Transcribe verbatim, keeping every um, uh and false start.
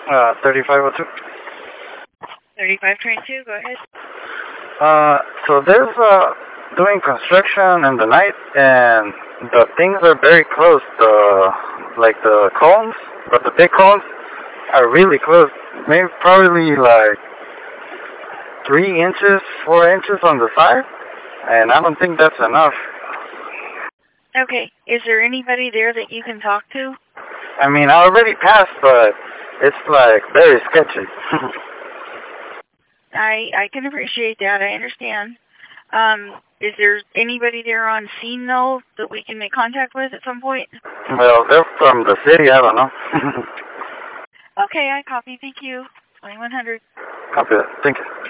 Uh, thirty-five oh two. thirty-five twenty-two, go ahead. Uh, so there's, uh, doing construction in the night, and the things are very close. The, like the cones, but the big cones are really close. Maybe probably like three inches, four inches on the side, and I don't think that's enough. Okay, is there anybody there that you can talk to? I mean, I already passed, but it's like very sketchy. I I can appreciate that. I understand. Um, is there anybody there on scene, though, that we can make contact with at some point? Well, they're from the city. I don't know. Okay, I copy. Thank you. twenty-one hundred. Copy that. Thank you.